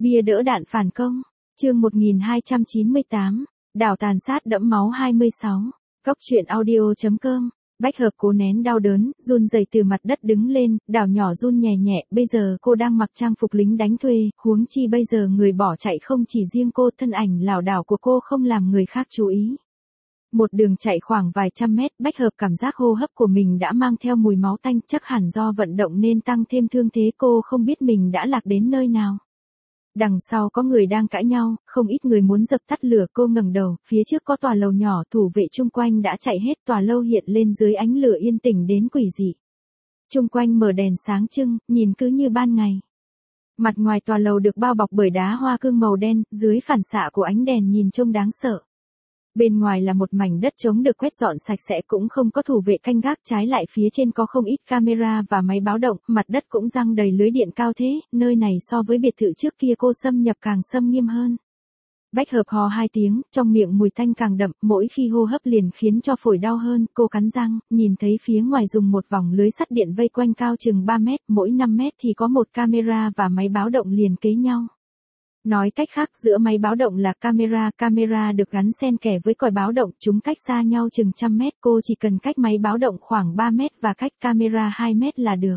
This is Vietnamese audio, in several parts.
Bia đỡ đạn phản công. Chương 1298. Đảo tàn sát đẫm máu 26. Cốc truyện audio.com. Bách Hợp cố nén đau đớn, run rẩy từ mặt đất đứng lên, đảo nhỏ run nhẹ nhẹ, bây giờ cô đang mặc trang phục lính đánh thuê, huống chi bây giờ người bỏ chạy không chỉ riêng cô, thân ảnh lảo đảo của cô không làm người khác chú ý. Một đường chạy khoảng vài trăm mét, Bách Hợp cảm giác hô hấp của mình đã mang theo mùi máu tanh, chắc hẳn do vận động nên tăng thêm thương thế, cô không biết mình đã lạc đến nơi nào. Đằng sau có người đang cãi nhau, không ít người muốn dập tắt lửa, cô ngẩng đầu, phía trước có tòa lầu nhỏ, thủ vệ chung quanh đã chạy hết, tòa lâu hiện lên dưới ánh lửa yên tĩnh đến quỷ dị. Chung quanh mở đèn sáng trưng, nhìn cứ như ban ngày. Mặt ngoài tòa lầu được bao bọc bởi đá hoa cương màu đen, dưới phản xạ của ánh đèn nhìn trông đáng sợ. Bên ngoài là một mảnh đất trống được quét dọn sạch sẽ, cũng không có thủ vệ canh gác, trái lại phía trên có không ít camera và máy báo động, mặt đất cũng giăng đầy lưới điện cao thế, nơi này so với biệt thự trước kia cô xâm nhập càng xâm nghiêm hơn. Bách Hợp hò hai tiếng, trong miệng mùi tanh càng đậm, mỗi khi hô hấp liền khiến cho phổi đau hơn, cô cắn răng, nhìn thấy phía ngoài dùng một vòng lưới sắt điện vây quanh cao chừng 3 mét, mỗi 5 mét thì có một camera và máy báo động liền kế nhau. Nói cách khác, giữa máy báo động là camera được gắn xen kẽ với còi báo động, chúng cách xa nhau chừng trăm mét, cô chỉ cần cách máy báo động khoảng 3 mét và cách camera 2 mét là được.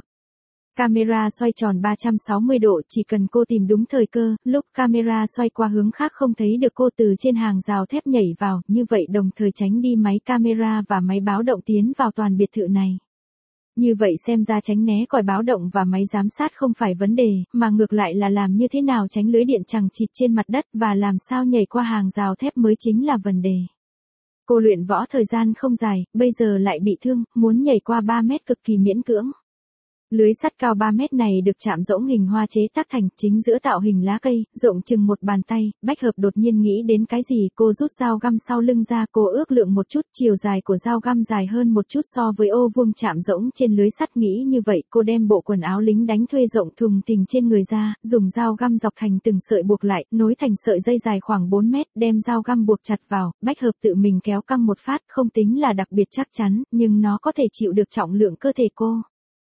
Camera xoay tròn 360 độ, chỉ cần cô tìm đúng thời cơ, lúc camera xoay qua hướng khác không thấy được cô từ trên hàng rào thép nhảy vào, như vậy đồng thời tránh đi máy camera và máy báo động tiến vào toàn biệt thự này. Như vậy xem ra tránh né còi báo động và máy giám sát không phải vấn đề, mà ngược lại là làm như thế nào tránh lưới điện chằng chịt trên mặt đất và làm sao nhảy qua hàng rào thép mới chính là vấn đề. Cô luyện võ thời gian không dài, bây giờ lại bị thương, muốn nhảy qua 3 mét cực kỳ miễn cưỡng. Lưới sắt cao 3 mét này được chạm rỗng hình hoa chế tác thành, chính giữa tạo hình lá cây, rộng chừng một bàn tay. Bách Hợp đột nhiên nghĩ đến cái gì, cô rút dao găm sau lưng ra, cô ước lượng một chút, chiều dài của dao găm dài hơn một chút so với ô vuông chạm rỗng trên lưới sắt, nghĩ như vậy, cô đem bộ quần áo lính đánh thuê rộng thùng thình trên người ra, dùng dao găm dọc thành từng sợi buộc lại, nối thành sợi dây dài khoảng 4 mét, đem dao găm buộc chặt vào. Bách Hợp tự mình kéo căng một phát, không tính là đặc biệt chắc chắn, nhưng nó có thể chịu được trọng lượng cơ thể cô.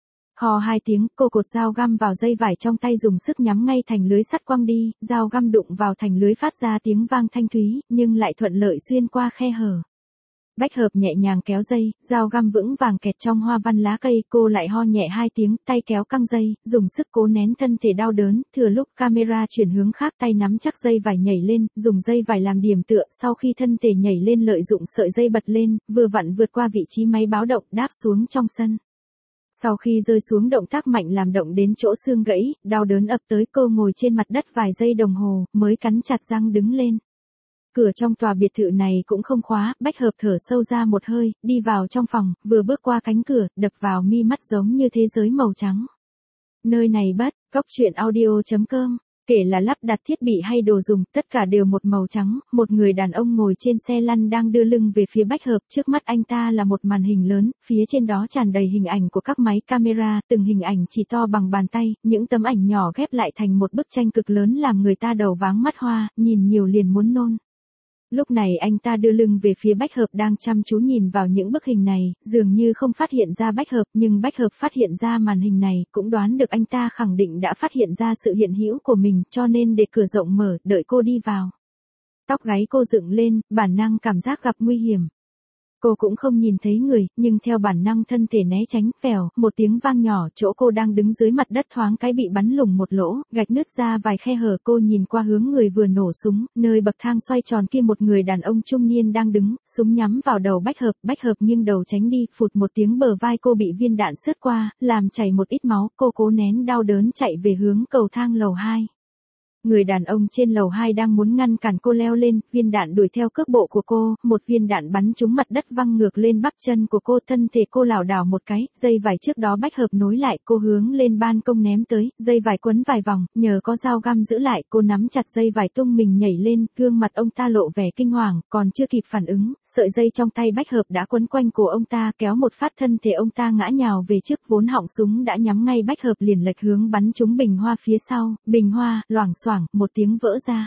Hò hai tiếng, cô cột dao găm vào dây vải trong tay, dùng sức nhắm ngay thành lưới sắt quăng đi, dao găm đụng vào thành lưới phát ra tiếng vang thanh thúy, nhưng lại thuận lợi xuyên qua khe hở. Bách Hợp nhẹ nhàng kéo dây, dao găm vững vàng kẹt trong hoa văn lá cây, cô lại ho nhẹ hai tiếng, tay kéo căng dây, dùng sức cố nén thân thể đau đớn, thừa lúc camera chuyển hướng khác, tay nắm chắc dây vải nhảy lên, dùng dây vải làm điểm tựa, sau khi thân thể nhảy lên lợi dụng sợi dây bật lên, vừa vặn vượt qua vị trí máy báo động, đáp xuống trong sân. Sau khi rơi xuống, động tác mạnh làm động đến chỗ xương gãy, đau đớn ập tới, cô ngồi trên mặt đất vài giây đồng hồ, mới cắn chặt răng đứng lên. Cửa trong tòa biệt thự này cũng không khóa, Bách Hợp thở sâu ra một hơi, đi vào trong phòng, vừa bước qua cánh cửa, đập vào mi mắt giống như thế giới màu trắng. Nơi này bất, cốc truyện audio.com. Kể là lắp đặt thiết bị hay đồ dùng, tất cả đều một màu trắng, một người đàn ông ngồi trên xe lăn đang đưa lưng về phía Bách Hợp, trước mắt anh ta là một màn hình lớn, phía trên đó tràn đầy hình ảnh của các máy camera, từng hình ảnh chỉ to bằng bàn tay, những tấm ảnh nhỏ ghép lại thành một bức tranh cực lớn làm người ta đầu váng mắt hoa, nhìn nhiều liền muốn nôn. Lúc này anh ta đưa lưng về phía Bách Hợp đang chăm chú nhìn vào những bức hình này, dường như không phát hiện ra Bách Hợp, nhưng Bách Hợp phát hiện ra màn hình này, cũng đoán được anh ta khẳng định đã phát hiện ra sự hiện hữu của mình, cho nên để cửa rộng mở, đợi cô đi vào. Tóc gáy cô dựng lên, bản năng cảm giác gặp nguy hiểm. Cô cũng không nhìn thấy người, nhưng theo bản năng thân thể né tránh, vèo, một tiếng vang nhỏ, chỗ cô đang đứng dưới mặt đất thoáng cái bị bắn lủng một lỗ, gạch nứt ra vài khe hở, cô nhìn qua hướng người vừa nổ súng, nơi bậc thang xoay tròn kia một người đàn ông trung niên đang đứng, súng nhắm vào đầu Bách Hợp nghiêng đầu tránh đi, phụt một tiếng bờ vai cô bị viên đạn xước qua, làm chảy một ít máu, cô cố nén đau đớn chạy về hướng cầu thang lầu 2. Người đàn ông trên lầu 2 đang muốn ngăn cản cô leo lên, viên đạn đuổi theo cước bộ của cô, một viên đạn bắn trúng mặt đất văng ngược lên bắp chân của cô, thân thể cô lảo đảo một cái, dây vải trước đó Bách Hợp nối lại, cô hướng lên ban công ném tới, dây vải quấn vài vòng, nhờ có dao găm giữ lại, cô nắm chặt dây vải tung mình nhảy lên, gương mặt ông ta lộ vẻ kinh hoàng, còn chưa kịp phản ứng, sợi dây trong tay Bách Hợp đã quấn quanh cổ ông ta, kéo một phát thân thể ông ta ngã nhào về trước, vốn họng súng đã nhắm ngay Bách Hợp liền lệch hướng bắn trúng bình hoa phía sau, bình hoa, loảng xoảng, một tiếng vỡ ra.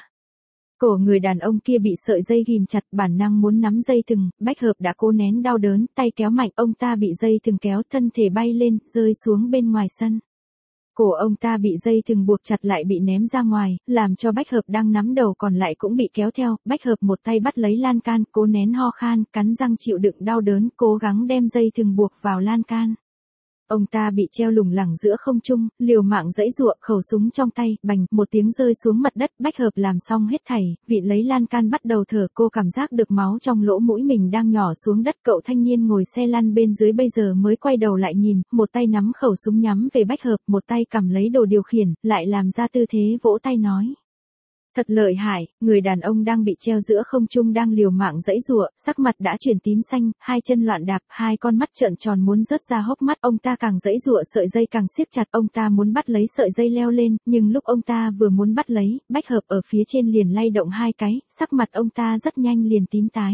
Cổ người đàn ông kia bị sợi dây ghìm chặt, bản năng muốn nắm dây thừng, Bách Hợp đã cố nén đau đớn, tay kéo mạnh, ông ta bị dây thừng kéo, thân thể bay lên, rơi xuống bên ngoài sân. Cổ ông ta bị dây thừng buộc chặt lại bị ném ra ngoài, làm cho Bách Hợp đang nắm đầu còn lại cũng bị kéo theo. Bách Hợp một tay bắt lấy lan can, cố nén ho khan, cắn răng chịu đựng đau đớn, cố gắng đem dây thừng buộc vào lan can. Ông ta bị treo lủng lẳng giữa không trung, liều mạng giãy giụa, khẩu súng trong tay, bành, một tiếng rơi xuống mặt đất. Bách Hợp làm xong hết thảy, vịn lấy lan can bắt đầu thở. Cô cảm giác được máu trong lỗ mũi mình đang nhỏ xuống đất. Cậu thanh niên ngồi xe lăn bên dưới bây giờ mới quay đầu lại nhìn, một tay nắm khẩu súng nhắm về Bách Hợp, một tay cầm lấy đồ điều khiển, lại làm ra tư thế vỗ tay nói. Thật lợi hại, người đàn ông đang bị treo giữa không trung đang liều mạng giãy giụa, sắc mặt đã chuyển tím xanh, hai chân loạn đạp, hai con mắt trợn tròn muốn rớt ra hốc mắt. Ông ta càng giãy giụa sợi dây càng siết chặt, ông ta muốn bắt lấy sợi dây leo lên, nhưng lúc ông ta vừa muốn bắt lấy, Bách Hợp ở phía trên liền lay động hai cái, sắc mặt ông ta rất nhanh liền tím tái.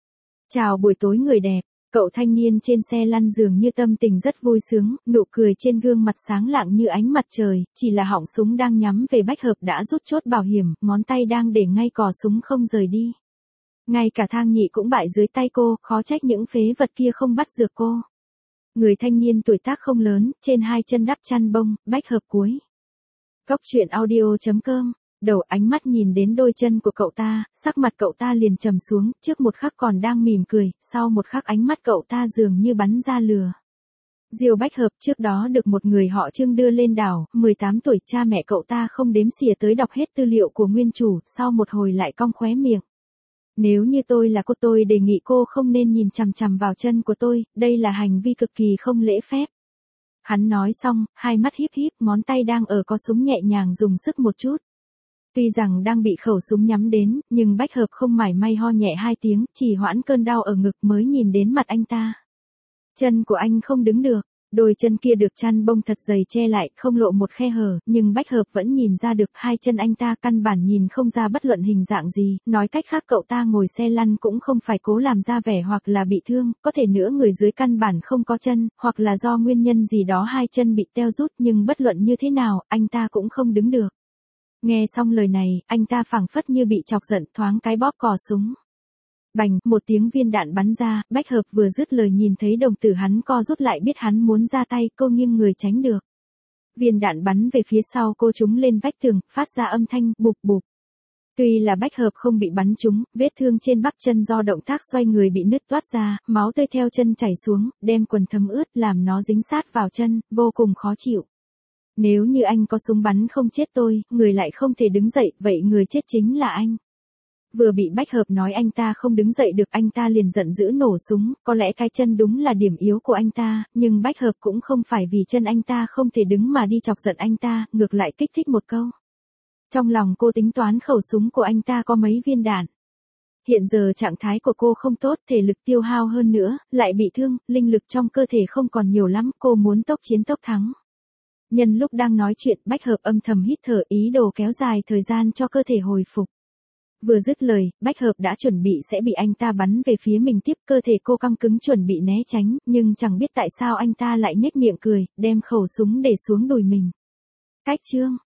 Chào buổi tối người đẹp. Cậu thanh niên trên xe lăn dường như tâm tình rất vui sướng, nụ cười trên gương mặt sáng lạng như ánh mặt trời, chỉ là họng súng đang nhắm về Bách Hợp đã rút chốt bảo hiểm, ngón tay đang để ngay cò súng không rời đi. Ngay cả thang nhị cũng bại dưới tay cô, khó trách những phế vật kia không bắt dược cô. Người thanh niên tuổi tác không lớn, trên hai chân đắp chăn bông, Bách Hợp cuối. Cóc truyện audio.com. Đầu ánh mắt nhìn đến đôi chân của cậu ta, sắc mặt cậu ta liền trầm xuống, trước một khắc còn đang mỉm cười, sau một khắc ánh mắt cậu ta dường như bắn ra lửa. Diêu Bách Hợp trước đó được một người họ Trương đưa lên đảo, 18 tuổi, cha mẹ cậu ta không đếm xỉa tới đọc hết tư liệu của nguyên chủ, sau một hồi lại cong khóe miệng. Nếu như tôi là cô tôi đề nghị cô không nên nhìn chằm chằm vào chân của tôi, đây là hành vi cực kỳ không lễ phép. Hắn nói xong, hai mắt híp híp, ngón tay đang ở có súng nhẹ nhàng dùng sức một chút. Tuy rằng đang bị khẩu súng nhắm đến, nhưng Bách Hợp không mảy may ho nhẹ hai tiếng, chỉ hoãn cơn đau ở ngực mới nhìn đến mặt anh ta. Chân của anh không đứng được, đôi chân kia được chăn bông thật dày che lại, không lộ một khe hở, nhưng Bách Hợp vẫn nhìn ra được hai chân anh ta căn bản nhìn không ra bất luận hình dạng gì, nói cách khác cậu ta ngồi xe lăn cũng không phải cố làm ra vẻ hoặc là bị thương, có thể nữa người dưới căn bản không có chân, hoặc là do nguyên nhân gì đó hai chân bị teo rút, nhưng bất luận như thế nào, anh ta cũng không đứng được. Nghe xong lời này, anh ta phảng phất như bị chọc giận, thoáng cái bóp cò súng. Bành, một tiếng viên đạn bắn ra, Bách Hợp vừa dứt lời nhìn thấy đồng tử hắn co rút lại biết hắn muốn ra tay, cô nghiêng người tránh được. Viên đạn bắn về phía sau cô trúng lên vách tường, phát ra âm thanh bụp bụp. Tuy là Bách Hợp không bị bắn trúng, vết thương trên bắp chân do động tác xoay người bị nứt toát ra, máu tươi theo chân chảy xuống, đem quần thấm ướt làm nó dính sát vào chân, vô cùng khó chịu. Nếu như anh có súng bắn không chết tôi, người lại không thể đứng dậy, vậy người chết chính là anh. Vừa bị Bách Hợp nói anh ta không đứng dậy được, anh ta liền giận dữ nổ súng, có lẽ cái chân đúng là điểm yếu của anh ta, nhưng Bách Hợp cũng không phải vì chân anh ta không thể đứng mà đi chọc giận anh ta, ngược lại kích thích một câu. Trong lòng cô tính toán khẩu súng của anh ta có mấy viên đạn. Hiện giờ trạng thái của cô không tốt, thể lực tiêu hao hơn nữa, lại bị thương, linh lực trong cơ thể không còn nhiều lắm, cô muốn tốc chiến tốc thắng. Nhân lúc đang nói chuyện, Bách Hợp âm thầm hít thở, ý đồ kéo dài thời gian cho cơ thể hồi phục. Vừa dứt lời, Bách Hợp đã chuẩn bị sẽ bị anh ta bắn về phía mình tiếp, cơ thể cô căng cứng chuẩn bị né tránh, nhưng chẳng biết tại sao anh ta lại nhếch miệng cười, đem khẩu súng để xuống đùi mình. Cách chương